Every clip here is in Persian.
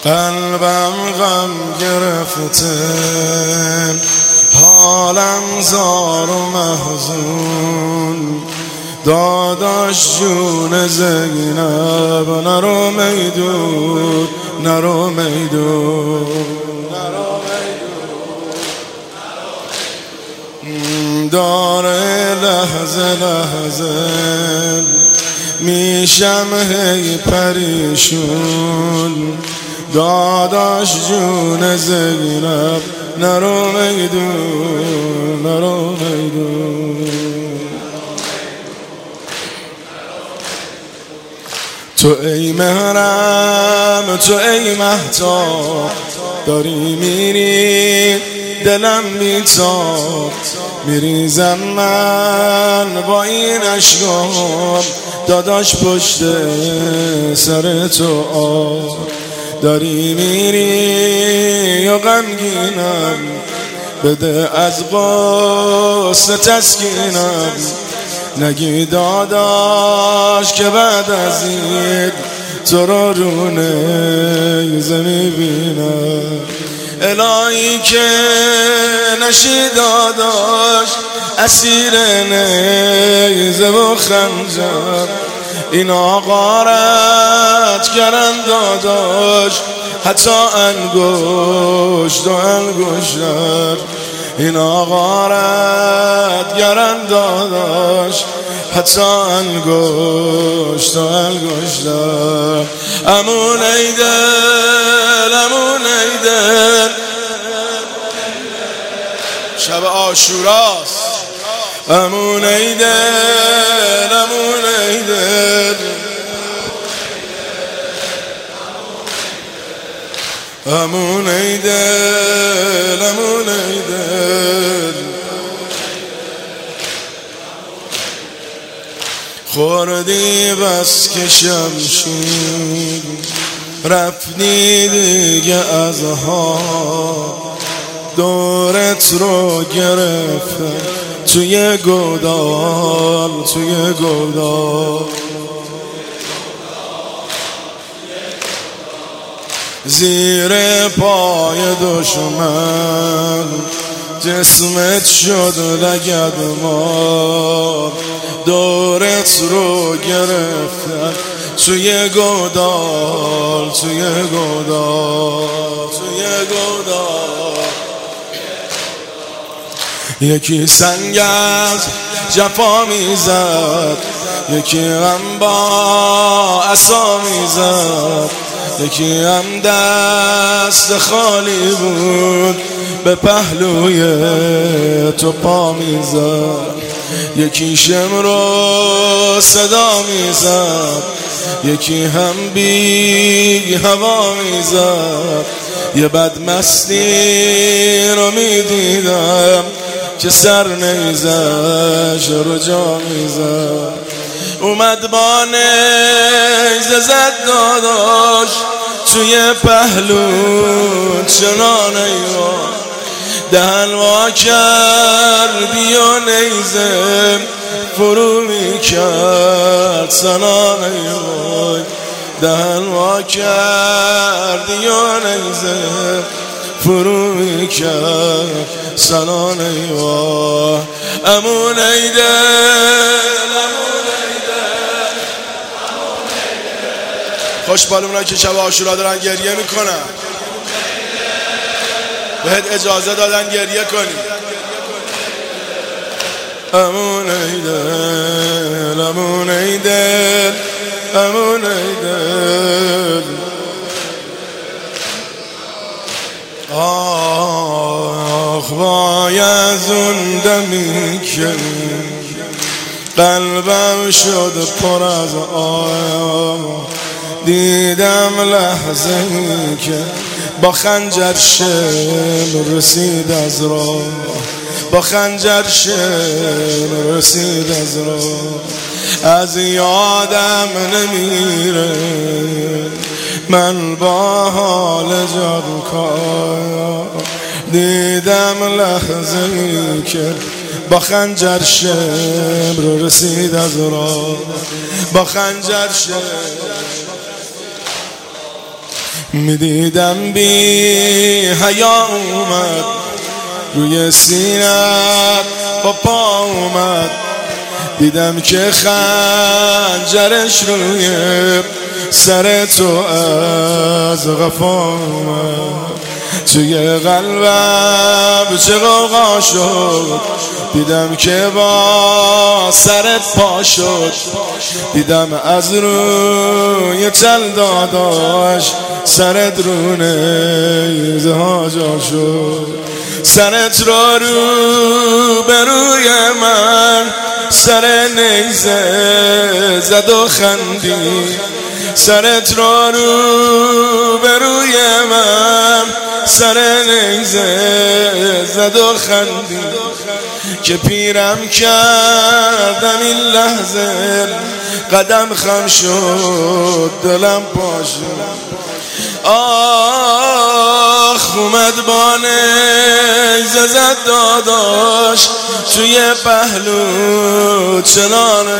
قلبم غم گرفته، حالم زار و محزون. داداش جون زینب نرو میدون، نرو میدون. داره لحظه لحظه میشم هی پریشون. داداش جون زینب نرو میدون، نرو میدون. تو ای مهرم، تو ای مهتاب، داری میری دلم میتاب. میریزم من با این اشکام، داداش پشت سر تو آب. داری میری و غمگینم، بده از غصه تسکینم. نگی داداش که بعد از این تو رو نیزه میبینم. الهی که نشی داداش اسیر نیزه و خنجر. اینا غارت کردن داداش، حتی انگشت و انگشتر. اینا غارت کردن داداش، حتی انگشت و انگشتر. امون ای دل، امون ای دل، شب عاشوراست. امون ای دل، امون ای دل، امون ای دل، امون ای دل. خوردی بس که شمشیر، رفتی دیگه از ها. دورت رو گرفته توی گودال، توی گودال. زیر پای دشمن جسمت شد لگدمال. دورت رو گرفتن توی گودال، توی گودال، توی گودال. یکی سنگ از جفا میزد، یکی غم با عصا میزد. یکی هم دست خالی بود، به پهلوی تو پا میزد. یکی شمر رو صدا میزد، یکی هم بی هوا میزد. یه بدمستی رو میدیدم که سر نیزش رو جا میزد. اومد با نیزه زد داداش توی پهلو چنان ایوان. دهن وا کردی و نیزه فرو میکرد سنان ایوان. دهن وا کردی و نیزه فرو میکرد سنان ایوان. امون ای دل، امون ای دل. خوشبالمونن که شب عاشورا دارن گریه میکنن، بهت اجازه دادن گریه کنی. امون ای دل، امون ای دل، امون ای دل. آخ وای از اون دمی که قلبم شد پر از آه. دیدم لحظه ای که با خنجر شمر رسید از راه، با خنجر شمر رسید از راه. از یادم نمیره من با حال جانکار. دیدم لحظه ای که با خنجر شمر رسید از راه، با خنجر شمر. میدیدم بی حیا اومد روی سینت با پا اومد، دیدم که خنجرش روی سر تو از غفا اومد. توی قلبم چه غوغا شد، دیدم که با سرت پا شد، دیدم از روی چل داداش سرت رو نیزه ها جا شد. سرت رو به روی من سر نیزه زد و خندی، سرت رو به روی من سر نیزه زد و خندی، که پیرم کردم این لحظه قدم خم شد دلم پاشد. آخ اومد با نیزه زد داداش توی پهلو چنانه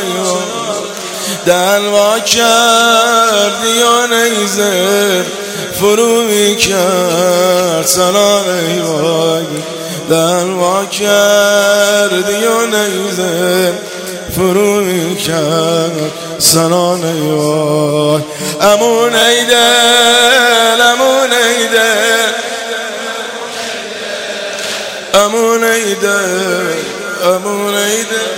دلوا کردی و نیزه فرو میکرد سنانه وای، دلوا کردی و نیزه فرو میکرد سنانه وای. امون ایدل امون ایدل امون ایدل امون ایدل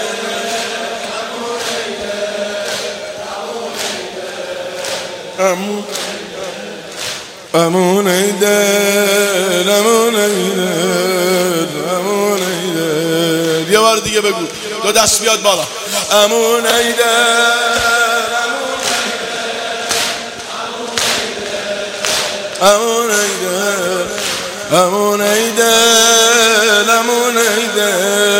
امون ایدل امون ایدل امون ایدل. یه بار دیگه بگو، دو دست بیاد بالا. امون ایدل امون ایدل امون ایدل امون ایدل